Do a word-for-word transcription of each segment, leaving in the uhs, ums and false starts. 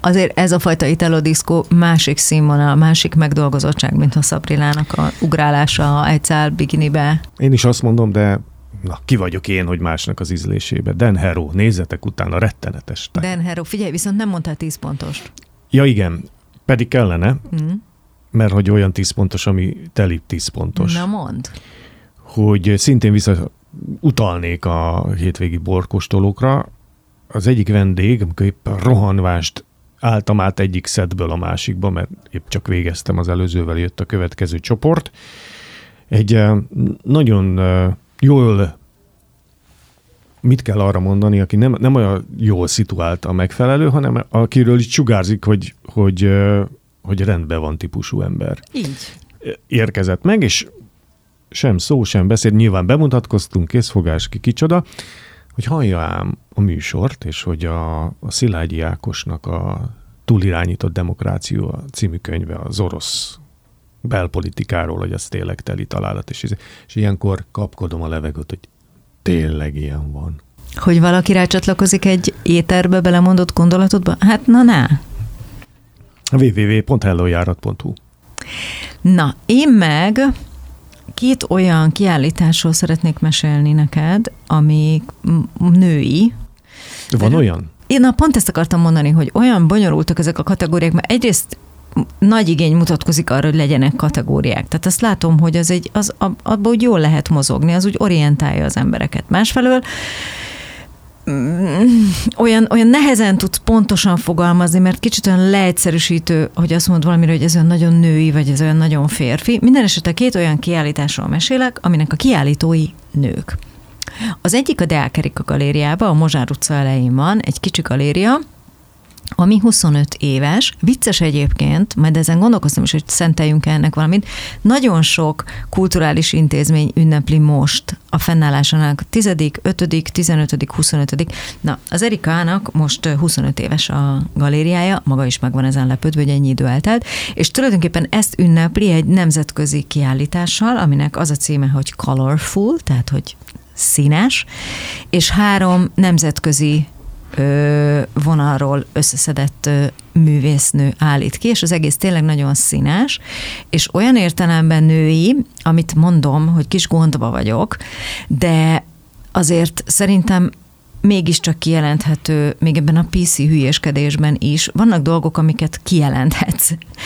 azért ez a fajta italodiszkó másik színvonal, másik megdolgozottság, mint a Sabrinának a ugrálása egy szál bikinibe. Én is azt mondom, de na, ki vagyok én, hogy másnak az ízlésébe. Dan Harrow, nézzetek utána, rettenetes. Dan Harrow, figyelj, viszont nem mondtál tíz pontost. Ja igen, pedig kellene, Mm. mert hogy olyan tíz pontos, ami teli tíz pontos. Na mondd. Hogy szintén vissza utalnék a hétvégi borkóstolókra. Az egyik vendég, amikor éppen rohanvást álltam át egyik szedből a másikba, mert épp csak végeztem, az előzővel jött a következő csoport. Egy nagyon jól, mit kell arra mondani, aki nem, nem olyan jól szituált a megfelelő, hanem akiről is sugárzik, hogy, hogy, hogy rendben van típusú ember. Így. Érkezett meg, és sem szó, sem beszéd, nyilván bemutatkoztunk, készfogás, ki kicsoda, hogy hallja ám a műsort, és hogy a, a Szilágyi Ákosnak a Túlirányított Demokrácia című könyve az orosz belpolitikáról, hogy az tényleg teli találat, és, és ilyenkor kapkodom a levegőt, hogy tényleg ilyen van. Hogy valaki rácsatlakozik egy éterbe belemondott gondolatodba? Hát na, na. double-u double-u double-u pont hellojárat pont hu Na, én meg két olyan kiállításról szeretnék mesélni neked, amik női. Van De olyan? Én na, pont ezt akartam mondani, hogy olyan bonyolultak ezek a kategóriák, mert egyrészt nagy igény mutatkozik arra, hogy legyenek kategóriák. Tehát azt látom, hogy az egy, az, abban úgy jól lehet mozogni, az úgy orientálja az embereket. Másfelől olyan, olyan nehezen tudsz pontosan fogalmazni, mert kicsit olyan leegyszerűsítő, hogy azt mondod valamire, hogy ez olyan nagyon női, vagy ez olyan nagyon férfi. Minden esetre két olyan kiállításról mesélek, aminek a kiállítói nők. Az egyik a Deák Erika galériában, a Mozsár utca elején van, egy kicsi galéria, ami huszonöt éves, vicces egyébként, majd ezen gondolkoztam is, hogy szenteljünk ennek valamit. Nagyon sok kulturális intézmény ünnepli most a fennállásának tizedik, ötödik, tizenötödik, huszonötödik Na, az Erikának most huszonöt éves a galériája, maga is meg van ezen lepődve, hogy ennyi idő eltelt, és tulajdonképpen ezt ünnepli egy nemzetközi kiállítással, aminek az a címe, hogy Colorful, tehát hogy színes, és három nemzetközi vonalról összeszedett művésznő állít ki, és az egész tényleg nagyon színes, és olyan értelemben női, amit mondom, hogy kis gondba vagyok, de azért szerintem mégiscsak kijelenthető, még ebben a pé cé hülyéskedésben is, vannak dolgok, amiket kijelenthetsz.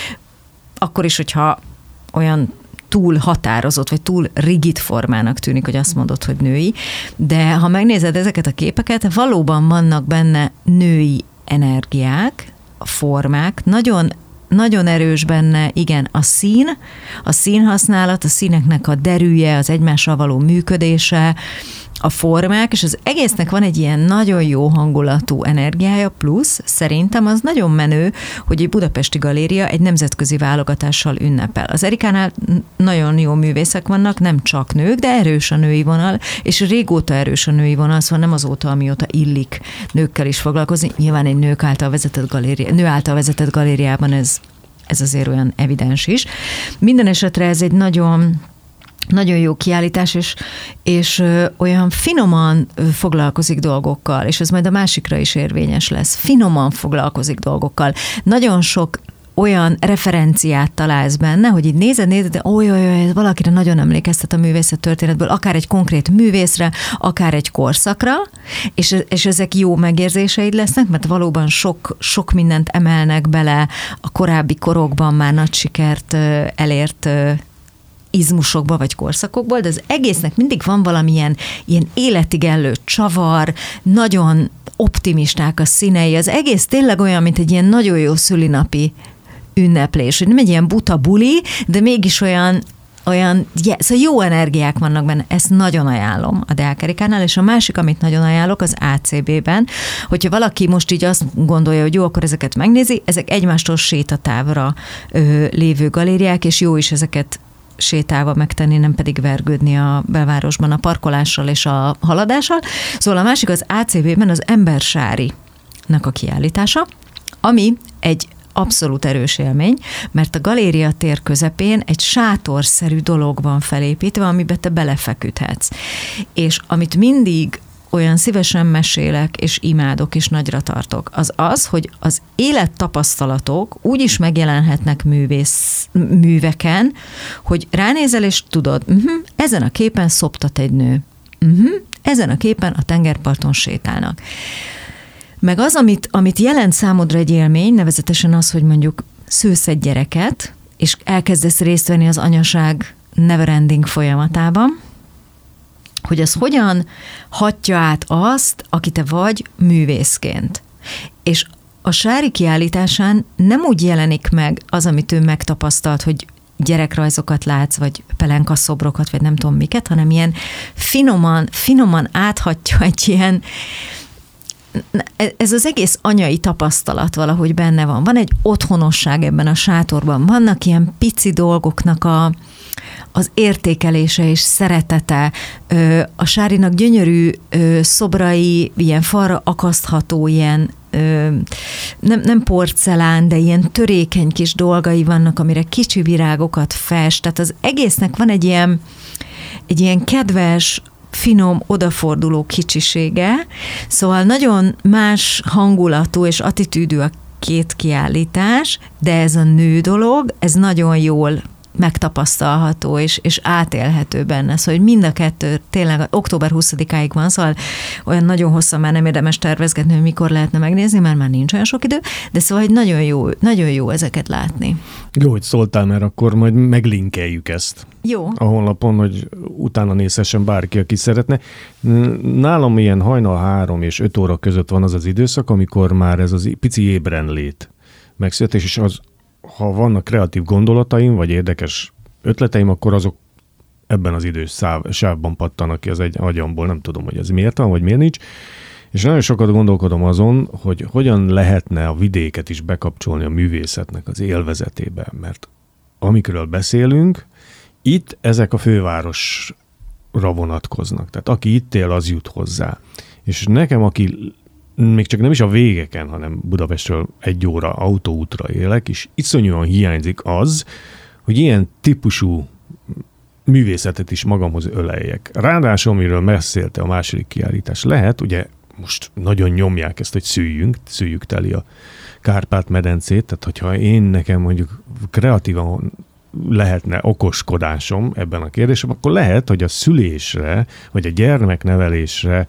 Akkor is, hogyha olyan túl határozott, vagy túl rigid formának tűnik, hogy azt mondod, hogy női, de ha megnézed ezeket a képeket, valóban vannak benne női energiák, formák, nagyon, nagyon erős benne, igen, a szín, a színhasználat, a színeknek a derűje, az egymással való működése, a formák, és az egésznek van egy ilyen nagyon jó hangulatú energiája, plusz szerintem az nagyon menő, hogy egy budapesti galéria egy nemzetközi válogatással ünnepel. Az Erikánál nagyon jó művészek vannak, nem csak nők, de erős a női vonal, és régóta erős a női vonal, szóval nem azóta, amióta illik nőkkel is foglalkozni. Nyilván egy nők által vezetett galéria, nő által vezetett galériában ez, ez azért olyan evidens is. Minden esetre ez egy nagyon Nagyon jó kiállítás, és, és ö, olyan finoman ö, foglalkozik dolgokkal, és ez majd a másikra is érvényes lesz. Finoman foglalkozik dolgokkal. Nagyon sok olyan referenciát találsz benne, hogy így nézed, nézed, de oly, oly, oly, valakire nagyon emlékeztet a művészet történetből, akár egy konkrét művészre, akár egy korszakra, és, és ezek jó megérzéseid lesznek, mert valóban sok, sok mindent emelnek bele a korábbi korokban már nagy sikert ö, elért ö, izmusokba vagy korszakokból, de az egésznek mindig van valamilyen ilyen életigenlő csavar, nagyon optimisták a színei, az egész tényleg olyan, mint egy ilyen nagyon jó szülinapi ünneplés, hogy nem egy ilyen buta buli, de mégis olyan, olyan yeah, szóval jó energiák vannak benne, ezt nagyon ajánlom a Deák Erikánál, és a másik, amit nagyon ajánlok, az á cé bé-ben, hogyha valaki most így azt gondolja, hogy jó, akkor ezeket megnézi, ezek egymástól sétatávra ö, lévő galériák, és jó is ezeket sétálva megtenni, nem pedig vergődni a belvárosban a parkolással és a haladással. Szóval a másik az á cé bé-ben az Embersári-nak a kiállítása, ami egy abszolút erős élmény, mert a galéria tér közepén egy sátorszerű dolog van felépítve, amiben te belefeküdhetsz. És amit mindig olyan szívesen mesélek, és imádok, és nagyra tartok, az az, hogy az élettapasztalatok úgy is megjelenhetnek művész, műveken, hogy ránézel, és tudod, uh-huh, ezen a képen szoptat egy nő. Uh-huh, ezen a képen a tengerparton sétálnak. Meg az, amit, amit jelent számodra egy élmény, nevezetesen az, hogy mondjuk szülsz egy gyereket, és elkezdesz részt venni az anyaság neverending folyamatában, hogy az hogyan hatja át azt, aki te vagy művészként. És a Sári kiállításán nem úgy jelenik meg az, amit ő megtapasztalt, hogy gyerekrajzokat látsz, vagy pelenkaszobrokat, vagy nem tudom miket, hanem ilyen finoman, finoman áthatja egy ilyen, ez az egész anyai tapasztalat valahogy benne van. Van egy otthonosság ebben a sátorban. Vannak ilyen pici dolgoknak a, az értékelése és szeretete. A Sárinak gyönyörű szobrai, ilyen falra akasztható, ilyen nem, nem porcelán, de ilyen törékeny kis dolgai vannak, amire kicsi virágokat fest. Tehát az egésznek van egy ilyen, egy ilyen kedves, finom, odaforduló kicsisége, szóval nagyon más hangulatú és attitűdű a két kiállítás, de ez a nő dolog, ez nagyon jól megtapasztalható és, és átélhető benne. Szóval, hogy mind a kettő tényleg október huszadikáig van, szóval olyan nagyon hosszan már nem érdemes tervezgetni, hogy mikor lehetne megnézni, mert már nincs olyan sok idő, de szóval, hogy nagyon jó, nagyon jó ezeket látni. Jó, hogy szóltál, mert akkor majd meglinkeljük ezt. Jó. A honlapon, hogy utána nézhessen bárki, aki szeretne. Nálam ilyen hajnal három és öt óra között van az az időszak, amikor már ez az pici ébrenlét megszületés, és az, ha vannak kreatív gondolataim, vagy érdekes ötleteim, akkor azok ebben az idős sávban pattanak ki az egy agyamból. Nem tudom, hogy ez miért van, vagy miért nincs. És nagyon sokat gondolkodom azon, hogy hogyan lehetne a vidéket is bekapcsolni a művészetnek az élvezetébe, mert amikről beszélünk, itt ezek a fővárosra vonatkoznak. Tehát aki itt él, az jut hozzá. És nekem, aki még csak nem is a végeken, hanem Budapestről egy óra autóútra élek, és iszonyúan hiányzik az, hogy ilyen típusú művészetet is magamhoz öleljek. Ráadásul, amiről beszélte a második kiállítás, lehet, ugye most nagyon nyomják ezt, hogy szüljünk, szüljük teli a Kárpát-medencét, tehát hogyha én nekem mondjuk kreatívan lehetne okoskodásom ebben a kérdésben, akkor lehet, hogy a szülésre, vagy a gyermeknevelésre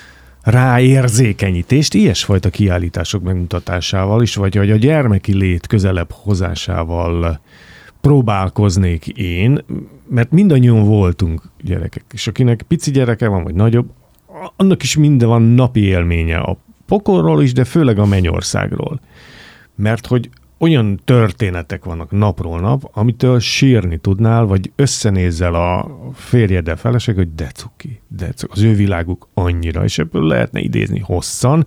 ráérzékenyítést ilyesfajta kiállítások megmutatásával is, vagy hogy a gyermeki lét közelebb hozásával próbálkoznék én, mert mindannyian voltunk gyerekek, és akinek pici gyereke van, vagy nagyobb, annak is minden van napi élménye a pokolról is, de főleg a mennyországról. Mert hogy olyan történetek vannak napról nap, amitől sírni tudnál, vagy összenézzel a férjeddel, feleség, hogy de cuki, de cuki, az ő világuk annyira, és ebből lehetne idézni hosszan,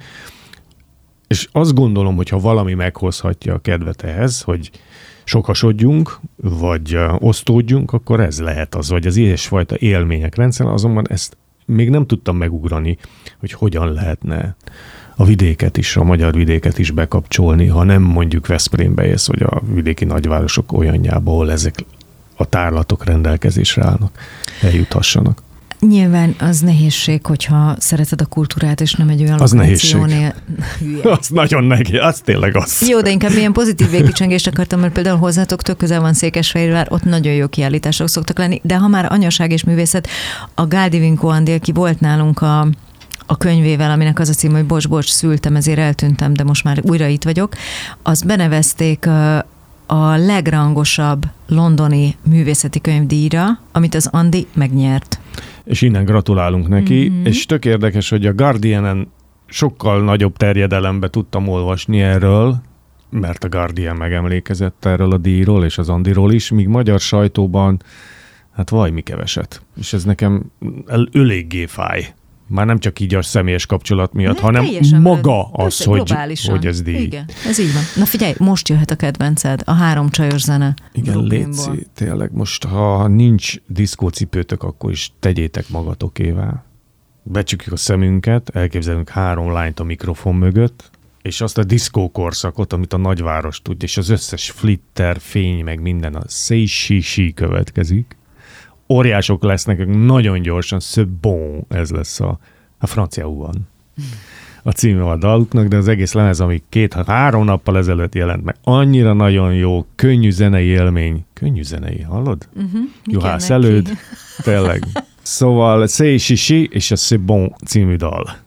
és azt gondolom, hogy ha valami meghozhatja a kedvet ehhez, hogy sokasodjunk, vagy osztódjunk, akkor ez lehet az, vagy az ilyesfajta élmények rendszer, azonban ezt még nem tudtam megugrani, hogy hogyan lehetne a vidéket is, a magyar vidéket is bekapcsolni, ha nem mondjuk Veszprémbe jössz, vagy a vidéki nagyvárosok olyanjába, ahol ezek a tárlatok rendelkezésre állnak, eljuthassanak. Nyilván az nehézség, hogyha szereted a kultúrát, és nem egy olyan az lokációnél. Az nagyon nehéz, az tényleg az. Jó, de inkább ilyen pozitív végkicsengést akartam, mert például hozzátok tök közel van Székesfehérvár, ott nagyon jó kiállítások szoktak lenni, de ha már anyaság és művészet, a Gáldi Vinkó Andi, aki volt nálunk a a könyvével, aminek az a cím, hogy bocs, bocs, szültem, ezért eltűntem, de most már újra itt vagyok, az benevezték a legrangosabb londoni művészeti könyvdíjra, amit az Andi megnyert. És innen gratulálunk neki, mm-hmm. és tök érdekes, hogy a Guardianen sokkal nagyobb terjedelembe tudtam olvasni erről, mert a Guardian megemlékezett erről a díjról, és az Andiról is, míg magyar sajtóban, hát vaj, mi keveset. És ez nekem eléggé fáj. Már nem csak így a személyes kapcsolat miatt, nem, hanem maga az, hogy, hogy ez díj. Igen, ez így van. Na figyelj, most jöhet a kedvenced, a három csajos zene. Igen, létszi, tényleg most, ha nincs diszkócipőtök, akkor is tegyétek magatokével. Becsukjuk a szemünket, elképzelünk három lányt a mikrofon mögött, és azt a diszkókorszakot, amit a nagyváros tud, és az összes flitter, fény, meg minden, a széj-sí-sí következik. Óriások lesznek, nagyon gyorsan, szöbbon, ez lesz a A franciául van a címe a daluknak, de az egész lemez, ami két-három nappal ezelőtt jelent meg, annyira nagyon jó, könnyű zenei élmény. Könnyű zenei, hallod? Uh-huh. Juhász előd, tényleg. Szóval C'est Chichi és a C'est Bon című dal.